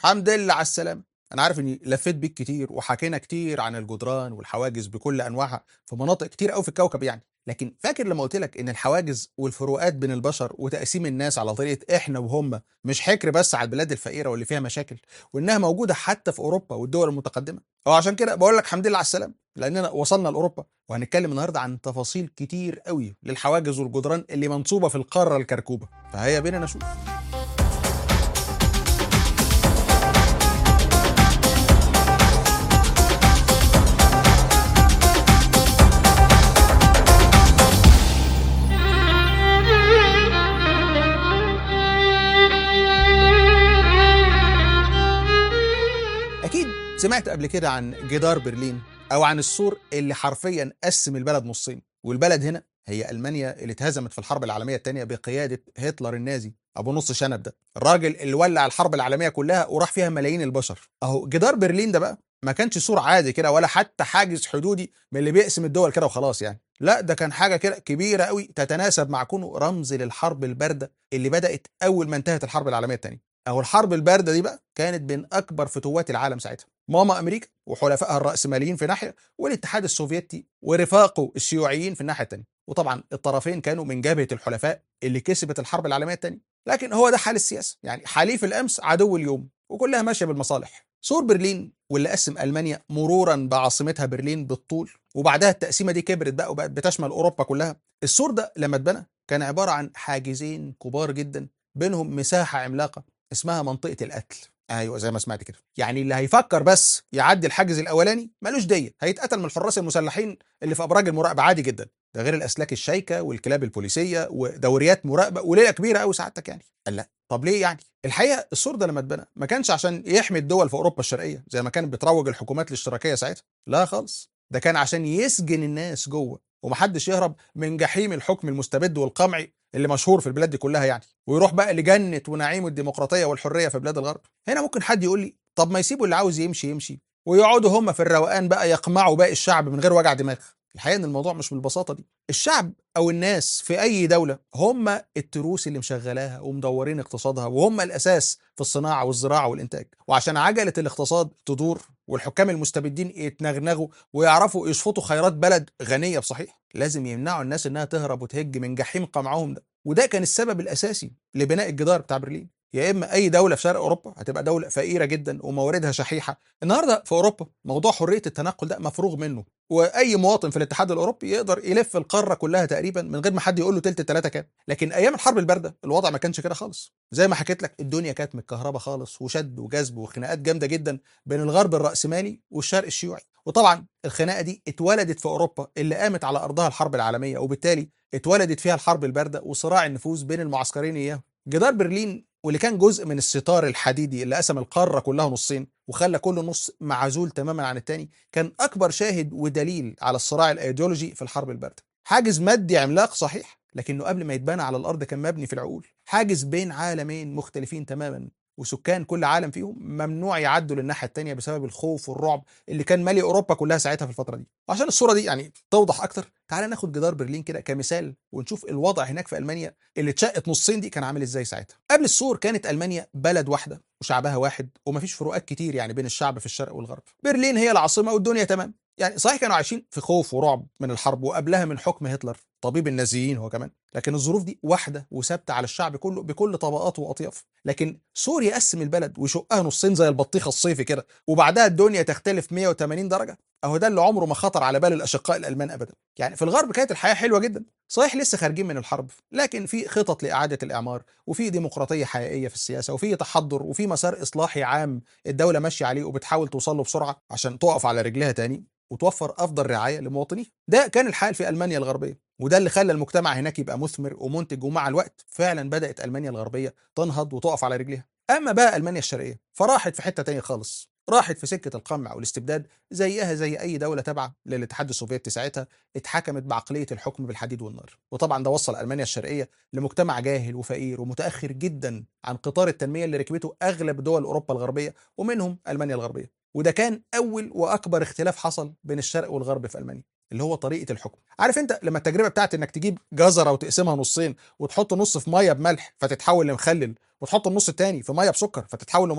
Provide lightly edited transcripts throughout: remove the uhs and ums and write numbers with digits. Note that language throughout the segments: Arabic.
حمد لله على السلامة. أنا عارف إني لفيت بيك كتير وحكينا كتير عن الجدران والحواجز بكل أنواعها في مناطق كتير أوي في الكوكب يعني، لكن فاكر لما قلت لك إن الحواجز والفروقات بين البشر وتقسيم الناس على طريقة إحنا وهم مش حكر بس على البلاد الفقيرة واللي فيها مشاكل، وإنها موجودة حتى في أوروبا والدول المتقدمة؟ أه عشان كده بقول لك حمد لله على السلامة، لأننا وصلنا لأوروبا وهنتكلم النهارده عن تفاصيل كتير أوي للحواجز والجدران اللي منصوبة في القارة الكركوبة، فهيا بينا نشوف. أكيد سمعت قبل كده عن جدار برلين أو عن السور اللي حرفيا قسم البلد نصين، والبلد هنا هي ألمانيا اللي اتهزمت في الحرب العالمية الثانية بقيادة هتلر النازي أبو نص شنب ده، الراجل اللي ولع الحرب العالمية كلها وراح فيها ملايين البشر. أهو جدار برلين ده بقى ما كانش سور عادي كده ولا حتى حاجز حدودي من اللي بيقسم الدول كده وخلاص يعني، لا ده كان حاجة كده كبيرة قوي تتناسب مع كونه رمز للحرب الباردة اللي بدأت أول ما انتهت الحرب العالمية الثانية. أو الحرب الباردة دي بقى كانت بين أكبر فتوات العالم ساعتها، ماما أمريكا وحلفائها الرأسماليين في ناحية، والاتحاد السوفيتي ورفاقه الشيوعيين في الناحية التانية، وطبعا الطرفين كانوا من جبهة الحلفاء اللي كسبت الحرب العالمية التانية. لكن هو ده حال السياسة، يعني حليف الأمس عدو اليوم وكلها ماشية بالمصالح. سور برلين واللي قسم ألمانيا مرورا بعاصمتها برلين بالطول، وبعدها التقسيمة دي كبرت بقى وبقت بتشمل أوروبا كلها. السور ده لما اتبنى كان عبارة عن حاجزين كبار جدا بينهم مساحة عملاقة اسمها منطقة القتل. ايوه زي ما سمعت كده، يعني اللي هيفكر بس يعدي الحاجز الاولاني ملوش ديه، هيتقتل من الحراس المسلحين اللي في ابراج المراقبه عادي جدا، ده غير الاسلاك الشايكه والكلاب البوليسيه ودوريات مراقبه وليله كبيره قوي سعادتك يعني. قال لا طب ليه يعني؟ الحقيقه السور ده لما اتبنى ما كانش عشان يحمي الدول في اوروبا الشرقيه زي ما كانت بتروج الحكومات الاشتراكيه ساعتها، لا خالص، ده كان عشان يسجن الناس جوه ومحدش يهرب من جحيم الحكم المستبد والقمعي اللي مشهور في البلاد دي كلها يعني، ويروح بقى لجنة ونعيم الديمقراطية والحرية في بلاد الغرب. هنا ممكن حد يقول لي طب ما يسيبوا اللي عاوز يمشي يمشي ويقعدوا هم في الروقان بقى يقمعوا باقي الشعب من غير وجع دماغ. الحقيقة ان الموضوع مش بالبساطة دي، الشعب او الناس في اي دولة هم التروس اللي مشغلاها ومدورين اقتصادها، وهم الاساس في الصناعة والزراعة والانتاج، وعشان عجلة الاقتصاد تدور والحكام المستبدين يتنغنغوا ويعرفوا يشفطوا خيرات بلد غنية بصحيح، لازم يمنعوا الناس انها تهرب وتهج من جحيم قمعهم ده. وده كان السبب الاساسي لبناء الجدار بتاع برلين. يا اما اي دوله في شرق اوروبا هتبقى دوله فقيره جدا ومواردها شحيحه، النهارده في اوروبا موضوع حريه التنقل ده مفروغ منه، واي مواطن في الاتحاد الاوروبي يقدر يلف القاره كلها تقريبا من غير ما حد يقول له تلت التلاته كام. لكن ايام الحرب البارده الوضع ما كانش كده خالص، زي ما حكيت لك الدنيا كانت متكهربه خالص وشد وجذب وخناقات جامده جدا بين الغرب الراسمالي والشرق الشيوعي. وطبعا الخناقه دي اتولدت في اوروبا اللي قامت على ارضها الحرب العالميه، وبالتالي اتولدت فيها الحرب البارده وصراع النفوذ بين المعسكرين اياهم. جدار برلين واللي كان جزء من الستار الحديدي اللي قسم القاره كلها نصين وخلى كل نص معزول تماما عن التاني، كان اكبر شاهد ودليل على الصراع الايديولوجي في الحرب البارده. حاجز مادي عملاق صحيح، لكنه قبل ما يتبنى على الارض كان مبني في العقول، حاجز بين عالمين مختلفين تماما، وسكان كل عالم فيهم ممنوع يعدوا للناحيه الثانيه بسبب الخوف والرعب اللي كان مالي اوروبا كلها ساعتها في الفتره دي. وعشان الصوره دي يعني توضح اكتر، تعال ناخد جدار برلين كده كمثال ونشوف الوضع هناك في المانيا اللي اتشقت نصين دي كان عامل ازاي ساعتها. قبل السور كانت المانيا بلد واحده وشعبها واحد ومفيش فروقات كتير يعني بين الشعب في الشرق والغرب، برلين هي العاصمه والدنيا تمام يعني. صحيح كانوا عايشين في خوف ورعب من الحرب وقبلها من حكم هتلر طبيب النازيين هو كمان، لكن الظروف دي واحده وثابته على الشعب كله بكل طبقاته واطيافه. لكن سوريا يقسم البلد ويشقها نصين زي البطيخه الصيفي كده وبعدها الدنيا تختلف 180 درجه، اهو ده اللي عمره ما خطر على بال الاشقاء الالمان ابدا. يعني في الغرب كانت الحياه حلوه جدا، صحيح لسه خارجين من الحرب، لكن في خطط لاعاده الاعمار وفي ديمقراطيه حقيقيه في السياسه وفي تحضر وفي مسار اصلاحي عام الدوله ماشيه عليه وبتحاول توصل له بسرعه عشان تقف على رجلها تاني وتوفر افضل رعايه لمواطنيها. ده كان الحال في المانيا الغربيه، وده اللي خلى المجتمع هناك يبقى مثمر ومنتج، ومع الوقت فعلا بدات المانيا الغربيه تنهض وتقف على رجلها. اما بقى المانيا الشرقيه فراحت في حته تانية خالص، راحت في سكه القمع والاستبداد زيها زي اي دوله تابعه للاتحاد السوفيتي ساعتها اتحكمت بعقليه الحكم بالحديد والنار. وطبعا ده وصل المانيا الشرقيه لمجتمع جاهل وفقير ومتاخر جدا عن قطار التنميه اللي ركبته اغلب دول اوروبا الغربيه ومنهم المانيا الغربيه. وده كان اول واكبر اختلاف حصل بين الشرق والغرب في المانيا، اللي هو طريقه الحكم. عارف انت لما التجربه بتاعت انك تجيب جزره وتقسمها نصين وتحط نص في ميه بملح فتتحول لمخلل، وتحط النص التاني في ميه بسكر فتتحول لمربى،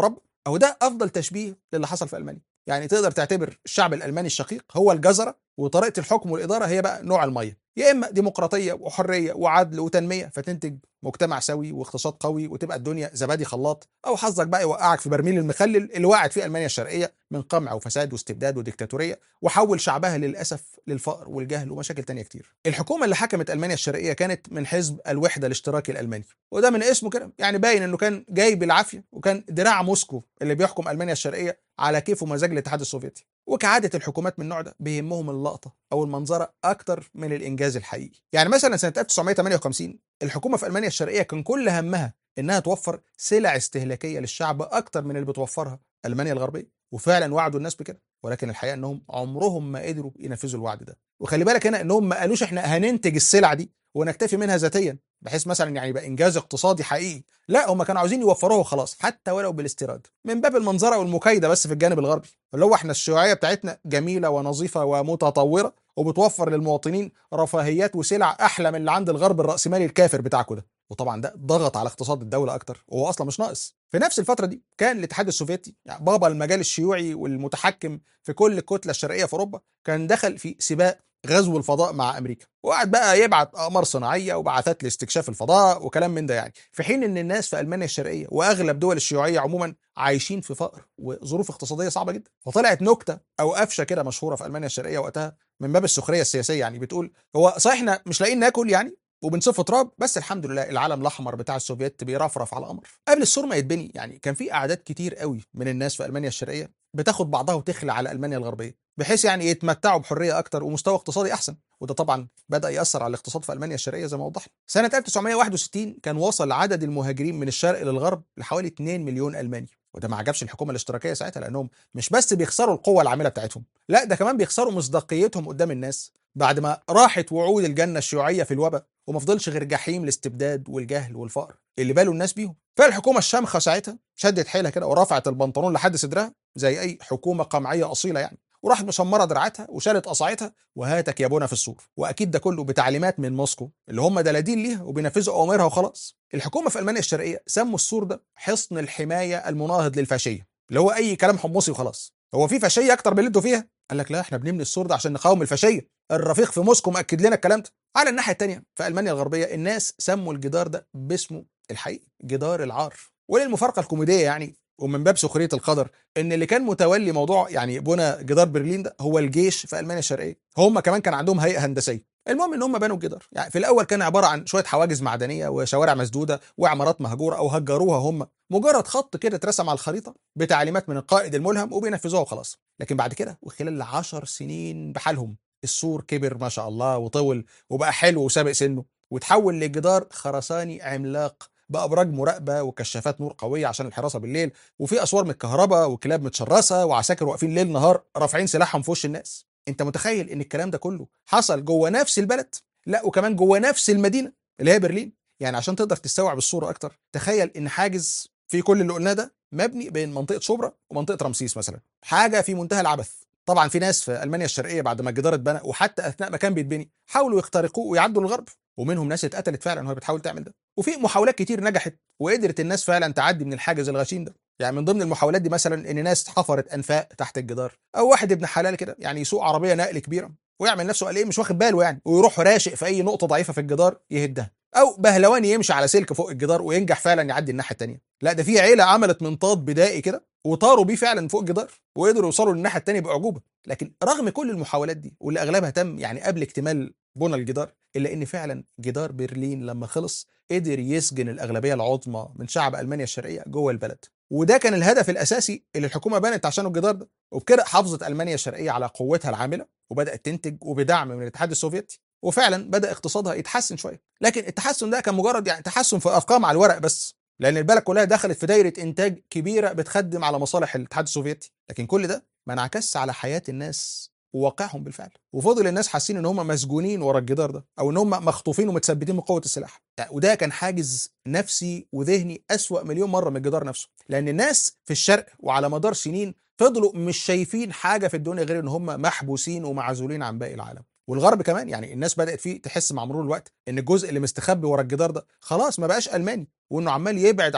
أو ده أفضل تشبيه للي حصل في ألمانيا. يعني تقدر تعتبر الشعب الألماني الشقيق هو الجزرة، وطريقة الحكم والإدارة هي بقى نوع المية، يا إما ديمقراطية وحرية وعدل وتنمية فتنتج مجتمع سوي واقتصاد قوي وتبقى الدنيا زبادي خلاط، أو حظك بقى يوقعك في برميل المخلل اللي وقعت فيه ألمانيا الشرقية من قمع وفساد واستبداد وديكتاتورية، وحول شعبها للأسف للفقر والجهل ومشاكل تانية كتير. الحكومة اللي حكمت ألمانيا الشرقية كانت من حزب الوحدة الاشتراكي الألماني، وده من اسمه كده يعني باين إنه كان جاي بالعافية، وكان دراع موسكو اللي بيحكم ألمانيا الشرقية على كيف ومزاج الاتحاد السوفيتي. وكعادة الحكومات من النوع ده بيهمهم اللقطة أو المنظرة أكتر من الإنجاز الحقيقي. يعني مثلا سنة 1958 الحكومة في ألمانيا الشرقية كان كل همها إنها توفر سلع استهلاكية للشعب أكتر من اللي بتوفرها ألمانيا الغربية، وفعلا وعدوا الناس بكده، ولكن الحقيقة إنهم عمرهم ما قدروا ينفذوا الوعد ده. وخلي بالك هنا إنهم ما قالوش إحنا هننتج السلع دي ونكتفي منها ذاتيا بحيث مثلا يعني يبقى إنجاز اقتصادي حقيقي، لا هم كانوا عاوزين يوفروه خلاص حتى ولو بالاستيراد، من باب المنظرة والمكايدة بس في الجانب الغربي، اللي هو احنا الشيوعية بتاعتنا جميلة ونظيفة ومتطورة وبتوفر للمواطنين رفاهيات وسلع احلى من اللي عند الغرب الرأسمالي الكافر بتاعكم ده. وطبعا ده ضغط على اقتصاد الدولة اكتر وهو اصلا مش ناقص. في نفس الفترة دي كان الاتحاد السوفيتي يعني بابا المجال الشيوعي والمتحكم في كل الكتلة الشرقية في اوروبا، كان دخل في سباق غزو الفضاء مع امريكا، وقعد بقى يبعت اقمار صناعيه وبعثات لاستكشاف الفضاء وكلام من ده يعني، في حين ان الناس في المانيا الشرقيه واغلب دول الشيوعيه عموما عايشين في فقر وظروف اقتصاديه صعبه جدا. فطلعت نكته او قفشه كده مشهوره في المانيا الشرقيه وقتها من باب السخريه السياسيه، يعني بتقول هو صحيح احنا مش لاقيين ناكل يعني وبنصف تراب، بس الحمد لله العلم الاحمر بتاع السوفيت بيرفرف على القمر. قبل السور ما يتبني يعني كان في اعداد كتير قوي من الناس في المانيا الشرقيه بتاخد بعضها وتخلع على المانيا الغربيه بحيث يعني يتمتعوا بحريه اكتر ومستوى اقتصادي احسن، وده طبعا بدا ياثر على الاقتصاد في المانيا الشرقيه زي ما وضحنا. سنه 1961 كان وصل عدد المهاجرين من الشرق للغرب لحوالي 2 مليون الماني، وده ما عجبش الحكومه الاشتراكيه ساعتها لانهم مش بس بيخسروا القوه العامله بتاعتهم، لا ده كمان بيخسروا مصداقيتهم قدام الناس بعد ما راحت وعود الجنه الشيوعيه في الوباء وما فضلش غير جحيم الاستبداد والجهل والفقر اللي بالوا الناس بيهم. فالحكومه الشامخه ساعتها شدت حيلها كده ورفعت البنطلون لحد صدرها زي اي حكومه قمعيه اصيله يعني، وراحت مشمره دراعاتها وشالت قصعتها وهاتك يا بونا في السور، واكيد ده كله بتعليمات من موسكو اللي هم دلادين ليها وبينفذوا اوامرها وخلاص. الحكومه في المانيا الشرقيه سموا السور ده حصن الحمايه المناهض للفاشيه، اللي هو اي كلام حمصي وخلاص. هو في فاشيه اكتر من اللي انتوا فيها؟ قال لك لا احنا بنبني السور ده عشان نقاوم الفاشيه، الرفيق في موسكو مأكد لنا الكلام ده. على الناحيه الثانيه في المانيا الغربيه الناس سموا الجدار ده باسمه الحقيقي جدار العار. وللمفارقه الكوميديه يعني ومن باب سخريه القدر ان اللي كان متولي موضوع يعني بنى جدار برلين ده هو الجيش في المانيا الشرقيه، هم كمان كان عندهم هيئه هندسيه. المهم ان هم بنوا الجدار، يعني في الاول كان عباره عن شويه حواجز معدنيه وشوارع مسدوده وعمارات مهجوره او هجروها هم، مجرد خط كده اترسم على الخريطه بتعليمات من القائد الملهم وبينفذوها وخلاص. لكن بعد كده وخلال 10 سنين بحالهم السور كبر ما شاء الله وطول وبقى حلو وسابق سنه، وتحول لجدار خرساني عملاق بأبراج مراقبة وكشافات نور قوية عشان الحراسة بالليل، وفي أسوار من الكهرباء وكلاب متشرسة وعساكر واقفين ليل نهار رافعين سلاحهم في وش الناس. أنت متخيل إن الكلام ده كله حصل جوه نفس البلد؟ لا وكمان جوه نفس المدينة اللي هي برلين. يعني عشان تقدر تستوعب الصورة أكتر تخيل إن حاجز في كل اللي قلناه ده مبني بين منطقة شبرا ومنطقة رمسيس مثلا، حاجة في منتهى العبث. طبعا في ناس في ألمانيا الشرقية بعد ما الجدار اتبنى وحتى أثناء ما كان بيتبني حاولوا يخترقوه ويعدوا للغرب، ومنهم ناس اتقتلت فعلا وهي بتحاول تعمل ده، وفي محاولات كتير نجحت وقدرت الناس فعلا تعدي من الحاجز الغشيم ده. يعني من ضمن المحاولات دي مثلا ان ناس حفرت انفاق تحت الجدار، او واحد ابن حلال كده يعني يسوق عربيه نقل كبيره ويعمل نفسه قال ايه مش واخد باله يعني ويروح راشق في اي نقطه ضعيفه في الجدار يهدها، او بهلواني يمشي على سلك فوق الجدار وينجح فعلا يعدي الناحيه الثانيه. لا ده في عيله عملت منطاد بدائي كده وطاروا بيه فعلا فوق الجدار وقدروا يوصلوا للناحيه الثانيه باعجوبه. لكن رغم كل المحاولات دي واللي اغلبها تم يعني قبل اكتمال بنى الجدار، الا ان فعلا جدار برلين لما خلص قدر يسجن الاغلبيه العظمى من شعب المانيا الشرقيه جوه البلد، وده كان الهدف الاساسي اللي الحكومه بنت عشانه الجدار ده. وبكده حافظت المانيا الشرقيه على قوتها العامله وبدات تنتج وبدعم من الاتحاد السوفيتي، وفعلا بدا اقتصادها يتحسن شويه. لكن التحسن ده كان مجرد يعني تحسن في ارقام على الورق بس، لان البلد كلها دخلت في دايره انتاج كبيره بتخدم على مصالح الاتحاد السوفيتي. لكن كل ده ما انعكسش على حياه الناس وواقعهم بالفعل، وفضل الناس حاسين ان هم مسجونين ورا الجدار ده او ان هم مخطوفين ومتثبتين من قوه السلاح يعني. وده كان حاجز نفسي وذهني اسوأ مليون مره من الجدار نفسه، لان الناس في الشرق وعلى مدار سنين فضلوا مش شايفين حاجه في الدنيا غير ان هم محبوسين ومعزولين عن باقي العالم. والغرب كمان يعني الناس بدات فيه تحس مع مرور الوقت ان الجزء اللي مستخبي ورا الجدار ده خلاص ما بقاش الماني، وانه عمال يبعد عن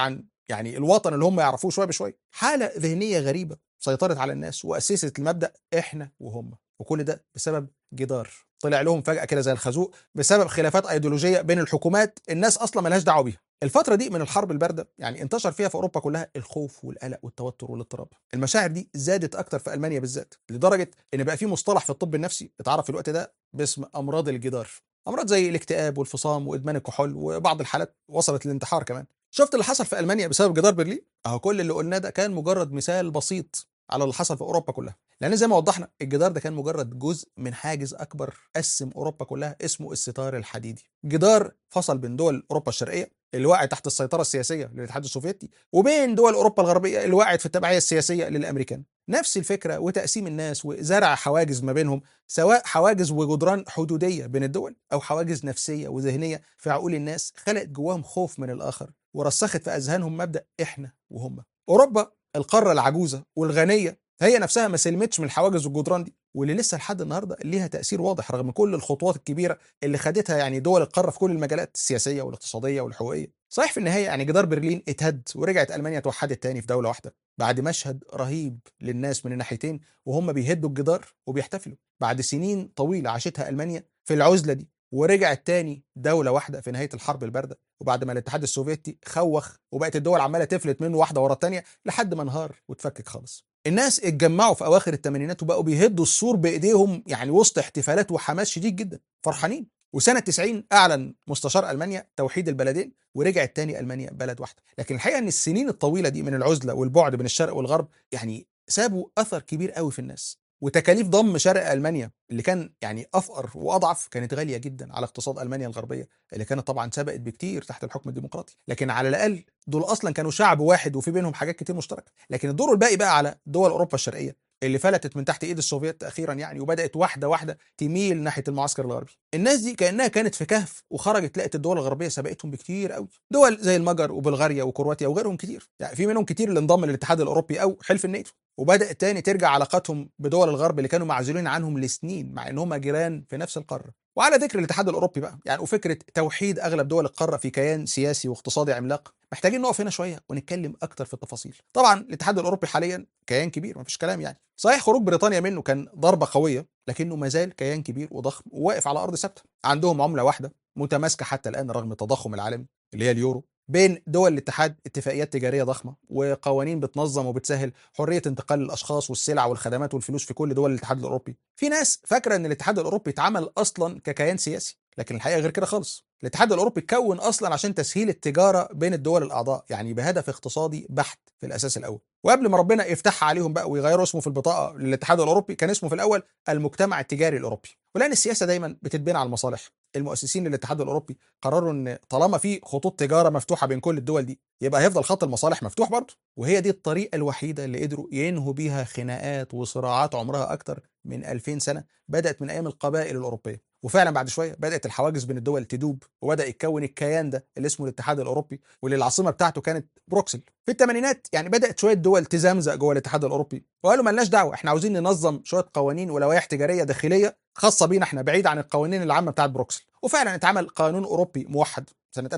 يعني الوطن اللي هم يعرفوه شويه بشويه. حاله ذهنيه غريبه سيطرت على الناس واسست المبدا احنا وهم، وكل ده بسبب جدار طلع لهم فجاه كده زي الخازوق بسبب خلافات ايديولوجيه بين الحكومات الناس اصلا ملهاش دعوه بيها. الفتره دي من الحرب البارده يعني انتشر فيها في اوروبا كلها الخوف والقلق والتوتر والاضطراب. المشاعر دي زادت اكتر في المانيا بالذات، لدرجه ان بقى في مصطلح في الطب النفسي اتعرف في الوقت ده باسم امراض الجدار. امراض زي الاكتئاب والفصام وادمان الكحول وبعض الحالات وصلت للانتحار كمان. شفت اللي حصل في المانيا بسبب جدار برلين؟ اهو كل اللي قلناه ده كان مجرد مثال بسيط على اللي حصل في اوروبا كلها، لان زي ما وضحنا الجدار ده كان مجرد جزء من حاجز اكبر قسم اوروبا كلها اسمه الستار الحديدي. جدار فصل بين دول اوروبا الشرقيه اللي وقعت تحت السيطره السياسيه للاتحاد السوفيتي وبين دول اوروبا الغربيه اللي وقعت في التبعيه السياسيه للامريكان. نفس الفكره وتقسيم الناس وزرع حواجز ما بينهم، سواء حواجز وجدران حدوديه بين الدول او حواجز نفسيه وذهنيه في عقول الناس خلقت جواهم خوف من الاخر ورسخت في اذهانهم مبدا احنا وهم. اوروبا القاره العجوزه والغنيه هي نفسها ما سلمتش من الحواجز والجدران دي، واللي لسه لحد النهارده ليها تاثير واضح رغم كل الخطوات الكبيره اللي خدتها يعني دول القاره في كل المجالات السياسيه والاقتصاديه والحقوقيه. صحيح في النهايه يعني جدار برلين اتهد ورجعت المانيا توحدت تاني في دوله واحده بعد مشهد رهيب للناس من الناحيتين وهم بيهدوا الجدار وبيحتفلوا بعد سنين طويله عاشتها المانيا في العزله دي، ورجعت تاني دولة واحدة في نهاية الحرب الباردة وبعد ما الاتحاد السوفيتي خوخ وبقت الدول عمالة تفلت منه واحدة ورا التانية لحد ما انهار وتفكك خالص. الناس اتجمعوا في أواخر الثمانينات وبقوا بيهدوا السور بإيديهم يعني وسط احتفالات وحماس شديد جدا فرحانين. وسنة 90 أعلن مستشار ألمانيا توحيد البلدين ورجعت تاني ألمانيا بلد واحدة. لكن الحقيقة أن السنين الطويلة دي من العزلة والبعد بين الشرق والغرب يعني سابوا أثر كبير قوي في الناس، وتكاليف ضم شرق المانيا اللي كان يعني افقر واضعف كانت غاليه جدا على اقتصاد المانيا الغربيه اللي كانت طبعا سبقت بكتير تحت الحكم الديمقراطي. لكن على الاقل دول اصلا كانوا شعب واحد وفي بينهم حاجات كتير مشتركه. لكن الدور الباقي بقى على دول اوروبا الشرقيه اللي فلتت من تحت ايد السوفيت اخيرا يعني وبدات واحده واحده تميل ناحيه المعسكر الغربي. الناس دي كانها كانت في كهف وخرجت لقت الدول الغربيه سبقتهم بكتير قوي، دول زي المجر وبلغاريا وكرواتيا وغيرهم كتير يعني في منهم كتير اللي انضم للاتحاد الاوروبي او حلف الناتو، وبدات تاني ترجع علاقاتهم بدول الغرب اللي كانوا معزولين عنهم لسنين مع ان هم جيران في نفس القاره. وعلى ذكر الاتحاد الاوروبي بقى يعني وفكره توحيد اغلب دول القاره في كيان سياسي واقتصادي عملاق، محتاجين نقف هنا شويه ونتكلم اكتر في التفاصيل. طبعا الاتحاد الاوروبي حاليا كيان كبير مفيش كلام يعني، صحيح خروج بريطانيا منه كان ضربه قويه لكنه ما زال كيان كبير وضخم وواقف على ارض ثابته. عندهم عمله واحده متماسكه حتى الان رغم التضخم العالمي اللي هي اليورو، بين دول الاتحاد اتفاقيات تجاريه ضخمه وقوانين بتنظم وبتسهل حريه انتقال الاشخاص والسلع والخدمات والفلوس في كل دول الاتحاد الاوروبي. في ناس فاكره ان الاتحاد الاوروبي اتعمل اصلا ككيان سياسي لكن الحقيقه غير كده خالص. الاتحاد الاوروبي اتكون اصلا عشان تسهيل التجاره بين الدول الاعضاء يعني بهدف اقتصادي بحت في الاساس الاول، وقبل ما ربنا يفتحها عليهم بقى ويغيروا اسمه في البطاقه للاتحاد الاوروبي كان اسمه في الاول المجتمع التجاري الاوروبي. ولان السياسه دايما بتتبني على المصالح المؤسسين للاتحاد الاوروبي قرروا ان طالما في خطوط تجاره مفتوحه بين كل الدول دي يبقى هيفضل خط المصالح مفتوح برضه، وهي دي الطريقه الوحيده اللي قدروا ينهوا بيها خناقات وصراعات عمرها اكتر من 2000 سنه بدات من ايام القبائل الاوروبيه. وفعلا بعد شويه بدات الحواجز بين الدول تدوب وبدا يتكون الكيان ده اللي اسمه الاتحاد الاوروبي واللي العاصمه بتاعته كانت بروكسل. في الثمانينات يعني بدات شويه دول تزمزق جوه الاتحاد الاوروبي وقالوا مالناش دعوه احنا عاوزين ننظم شويه قوانين ولوائح تجاريه داخليه خاصه بينا احنا بعيد عن القوانين العامه بتاعت بروكسل. وفعلا اتعمل قانون اوروبي موحد سنه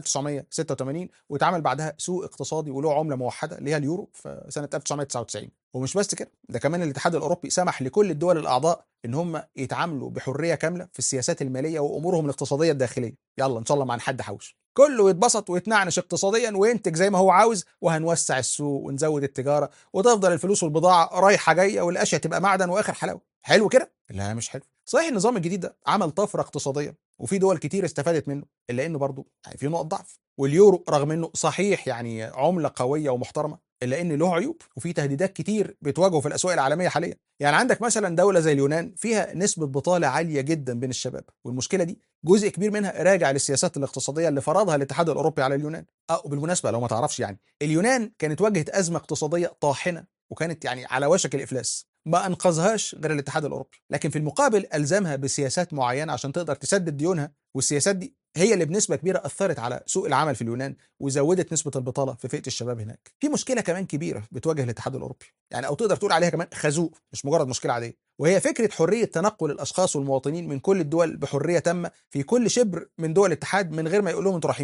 1986 واتعمل بعدها سوق اقتصادي وله عمله موحده اللي هي اليورو في سنه 1999. ومش بس كده ده كمان الاتحاد الاوروبي سمح لكل الدول الاعضاء ان هم يتعاملوا بحريه كامله في السياسات الماليه وامورهم الاقتصاديه الداخليه. يلا ان شاء الله ما عن حد حوش كله يتبسط ويتنعنش اقتصاديا وينتج زي ما هو عاوز وهنوسع السوق ونزود التجاره وتفضل الفلوس والبضاعه رايحه جايه والاشياء تبقى معدن واخر حلاوه. حلو كده؟ لا مش حلو. صحيح النظام الجديد ده عمل طفره اقتصاديه وفي دول كتير استفادت منه الا انه برضه يعني في نقط ضعف. واليورو رغم انه صحيح يعني عمله قويه ومحترمه الا ان له عيوب وفي تهديدات كتير بتواجهه في الاسواق العالميه حاليا. يعني عندك مثلا دوله زي اليونان فيها نسبه بطاله عاليه جدا بين الشباب والمشكله دي جزء كبير منها راجع للسياسات الاقتصاديه اللي فرضها الاتحاد الاوروبي على اليونان. وبالمناسبه لو ما تعرفش يعني اليونان كانت واجهت ازمه اقتصاديه طاحنه وكانت يعني على وشك الافلاس ما انقذهاش غير الاتحاد الاوروبي، لكن في المقابل الزمها بسياسات معينه عشان تقدر تسدد ديونها والسياسات دي هي اللي بنسبه كبيره اثرت على سوق العمل في اليونان وزودت نسبه البطاله في فئه الشباب هناك. في مشكله كمان كبيره بتواجه الاتحاد الاوروبي يعني او تقدر تقول عليها كمان خازوق مش مجرد مشكله عاديه، وهي فكره حريه تنقل الاشخاص والمواطنين من كل الدول بحريه تامه في كل شبر من دول الاتحاد من غير ما يقول لهم انتوا رايحين فين.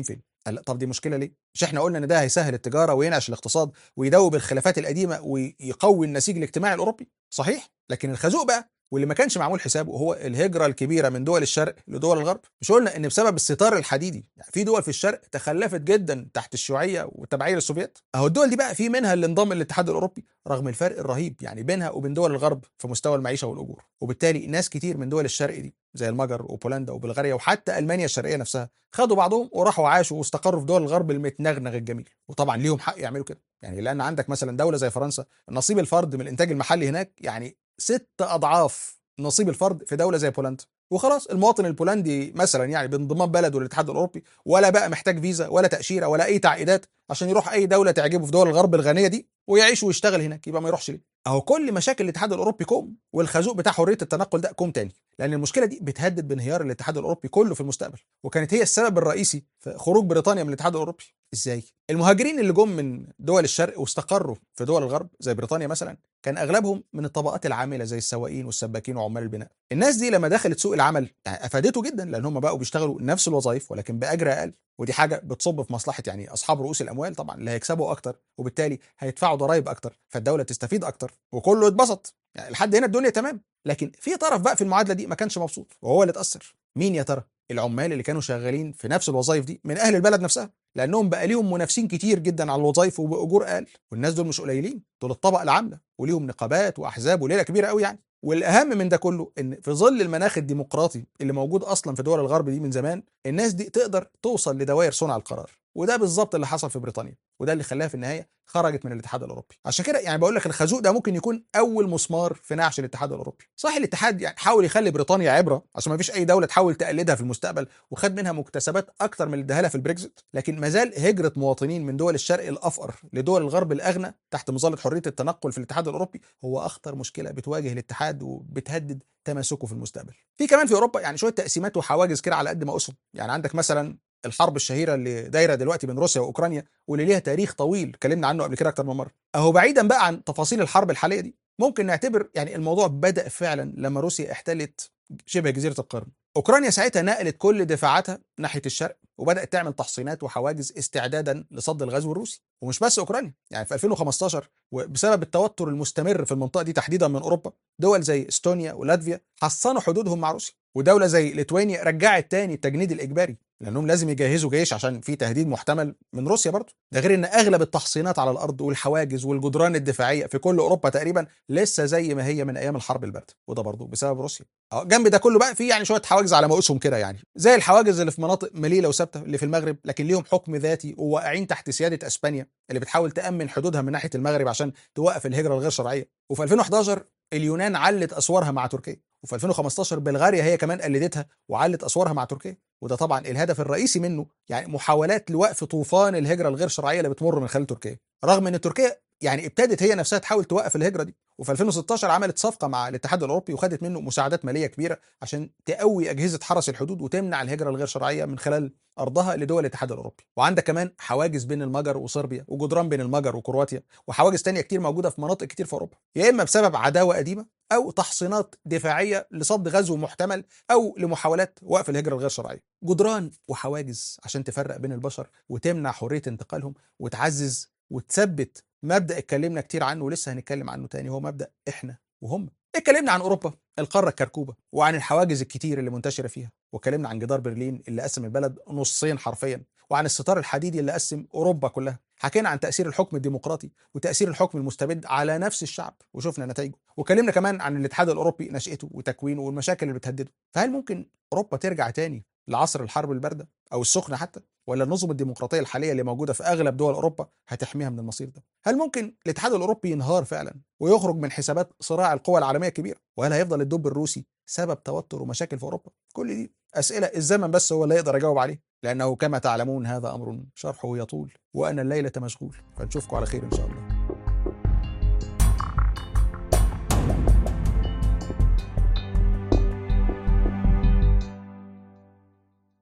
قال لأ، طب دي مشكلة ليه؟ مش إحنا قُلنا إن ده هيسهّل التجارة وينعش الاقتصاد ويدوّب الخلافات القديمة ويقوي النسيج الاجتماعي الأوروبي؟ صحيح، لكن الخازوق بقى واللي ما كانش معمول حسابه هو الهجرة الكبيرة من دول الشرق لدول الغرب. مش قُلنا إن بسبب الستار الحديدي يعني في دول في الشرق تخلّفت جدًا تحت الشيوعية والتبعية للسوفييت؟ أهو الدول دي بقى في منها اللي انضم للاتحاد الأوروبي رغم الفرق الرهيب يعني بينها وبين دول الغرب في مستوى المعيشة والأجور، وبالتالي ناس كتير من دول الشرق دي زي المجر وبولندا وبلغاريا وحتى ألمانيا الشرقية نفسها خدوا بعضهم وراحوا عاشوا واستقروا في دول الغرب المتنغنغ الجميل، وطبعًا ليهم حق يعملوا كده، يعني لأن عندك مثلًا دولة زي فرنسا نصيب الفرد من الإنتاج المحلي هناك يعني 6 أضعاف نصيب الفرد في دولة زي بولندا، وخلاص المواطن البولندي مثلًا يعني بانضمام بلده للاتحاد الأوروبي ولا بقى محتاج فيزا ولا تأشيرة ولا أي تعقيدات عشان يروح أي دولة تعجبه في دول الغرب الغنية دي ويعيش ويشتغل هناك، يبقى ما يروحش ليه؟ أهو كل مشاكل الاتحاد الأوروبي كوم، والخازوق بتاع حرية التنقل ده كوم تاني، لأن المشكلة دي بتهدد بانهيار الاتحاد الأوروبي كله في المستقبل، وكانت هي السبب الرئيسي في خروج بريطانيا من الاتحاد الأوروبي. إزاي؟ المهاجرين اللي جم من دول الشرق واستقروا في دول الغرب زي بريطانيا مثلا كان اغلبهم من الطبقات العامله زي السواقين والسباكين وعمال البناء. الناس دي لما دخلت سوق العمل يعني افادته جدا لان هم بقوا بيشتغلوا نفس الوظائف ولكن باجر اقل، ودي حاجه بتصب في مصلحه يعني اصحاب رؤوس الاموال طبعا اللي هيكسبوا اكتر وبالتالي هيدفعوا ضرائب اكتر فالدوله تستفيد اكتر وكله يتبسط. يعني لحد هنا الدنيا تمام، لكن في طرف بقى في المعادله دي ما كانش مبسوط وهو اللي اتاثر. مين يا ترى؟ العمال اللي كانوا شغالين في نفس الوظائف دي من اهل البلد نفسها، لانهم بقى ليهم منافسين كتير جدا على الوظائف وباجور اقل، والناس دول مش قليلين، دول الطبقه العامله وليهم نقابات واحزاب وليله كبيره قوي يعني. والاهم من ده كله ان في ظل المناخ الديمقراطي اللي موجود اصلا في دول الغرب دي من زمان الناس دي تقدر توصل لدوائر صنع القرار، وده بالظبط اللي حصل في بريطانيا وده اللي خلاها في النهايه خرجت من الاتحاد الاوروبي. عشان كده يعني بقول لك الخازوق ده ممكن يكون اول مسمار في نعش الاتحاد الاوروبي. صحيح الاتحاد يعني حاول يخلي بريطانيا عبره عشان ما فيش اي دوله تحاول تقلدها في المستقبل وخد منها مكتسبات اكتر من اللي اداها لها في البريكزيت، لكن ما زال هجره مواطنين من دول الشرق الافقر لدول الغرب الاغنى تحت مظله حريه التنقل في الاتحاد الاوروبي هو اخطر مشكله بتواجه الاتحاد وبتهدد تماسكه في المستقبل. في كمان في اوروبا يعني شويه تقسيمات وحواجز كده على قد ما اسهم، يعني عندك مثلا الحرب الشهيره اللي دايره دلوقتي بين روسيا واوكرانيا واللي ليها تاريخ طويل اتكلمنا عنه قبل كده اكتر من مره. اهو بعيدا بقى عن تفاصيل الحرب الحاليه دي ممكن نعتبر يعني الموضوع بدأ فعلا لما روسيا احتلت شبه جزيره القرم. اوكرانيا ساعتها نقلت كل دفاعاتها ناحيه الشرق وبدات تعمل تحصينات وحواجز استعدادا لصد الغزو الروسي. ومش بس اوكرانيا، يعني في 2015 وبسبب التوتر المستمر في المنطقه دي تحديدا من اوروبا دول زي استونيا ولاتفيا حصنوا حدودهم مع روسيا، ودوله زي ليتوانيا رجعت تاني التجنيد الاجباري لانهم لازم يجهزوا جيش عشان في تهديد محتمل من روسيا برضه. ده غير ان اغلب التحصينات على الارض والحواجز والجدران الدفاعيه في كل اوروبا تقريبا لسه زي ما هي من ايام الحرب البارده، وده برضه بسبب روسيا. جنب ده كله بقى في يعني شويه حواجز على مقاسهم كده يعني زي الحواجز اللي في مناطق مليله وثابته اللي في المغرب لكن ليهم حكم ذاتي وواقعين تحت سياده اسبانيا اللي بتحاول تامن حدودها من ناحيه المغرب عشان توقف الهجره الغير شرعيه. وفي 2011 اليونان علت اسوارها مع تركيا، وفي 2015 بلغاريا هي كمان قلدتها وعلت اسوارها مع تركيا، وده طبعا الهدف الرئيسي منه يعني محاولات لوقف طوفان الهجره الغير شرعيه اللي بتمر من خلال تركيا، رغم ان تركيا يعني ابتدت هي نفسها تحاول توقف الهجره دي. وفي 2016 عملت صفقه مع الاتحاد الاوروبي وخدت منه مساعدات ماليه كبيره عشان تقوي اجهزه حرس الحدود وتمنع الهجره الغير شرعيه من خلال ارضها لدول الاتحاد الاوروبي. وعندك كمان حواجز بين المجر وصربيا وجدران بين المجر وكرواتيا وحواجز تانية كتير موجوده في مناطق كتير في اوروبا، يا اما بسبب عداوه قديمه او تحصينات دفاعيه لصد غزو محتمل او لمحاولات وقف الهجره الغير شرعيه. جدران وحواجز عشان تفرق بين البشر وتمنع حريه انتقالهم وتعزز وتثبت مبدأ اتكلمنا كتير عنه ولسه هنتكلم عنه تاني، هو مبدأ احنا وهم. اتكلمنا عن اوروبا القاره الكركوبه وعن الحواجز الكتير اللي منتشره فيها، واتكلمنا عن جدار برلين اللي قسم البلد نصين حرفيا، وعن الستار الحديدي اللي قسم اوروبا كلها. حكينا عن تاثير الحكم الديمقراطي وتاثير الحكم المستبد على نفس الشعب وشفنا نتائجه، واتكلمنا كمان عن الاتحاد الاوروبي نشاته وتكوينه والمشاكل اللي بتهدده. فهل ممكن اوروبا ترجع تاني لعصر الحرب البارده او السخنه حتى، ولا النظم الديمقراطيه الحاليه اللي موجوده في اغلب دول اوروبا هتحميها من المصير ده؟ هل ممكن الاتحاد الاوروبي ينهار فعلا ويخرج من حسابات صراع القوى العالميه الكبير، وهل هيفضل الدب الروسي سبب توتر ومشاكل في اوروبا؟ كل دي اسئله الزمن بس هو اللي يقدر يجاوب عليه، لانه كما تعلمون هذا امر شرحه يطول وانا الليله مشغول، فنشوفكم على خير ان شاء الله.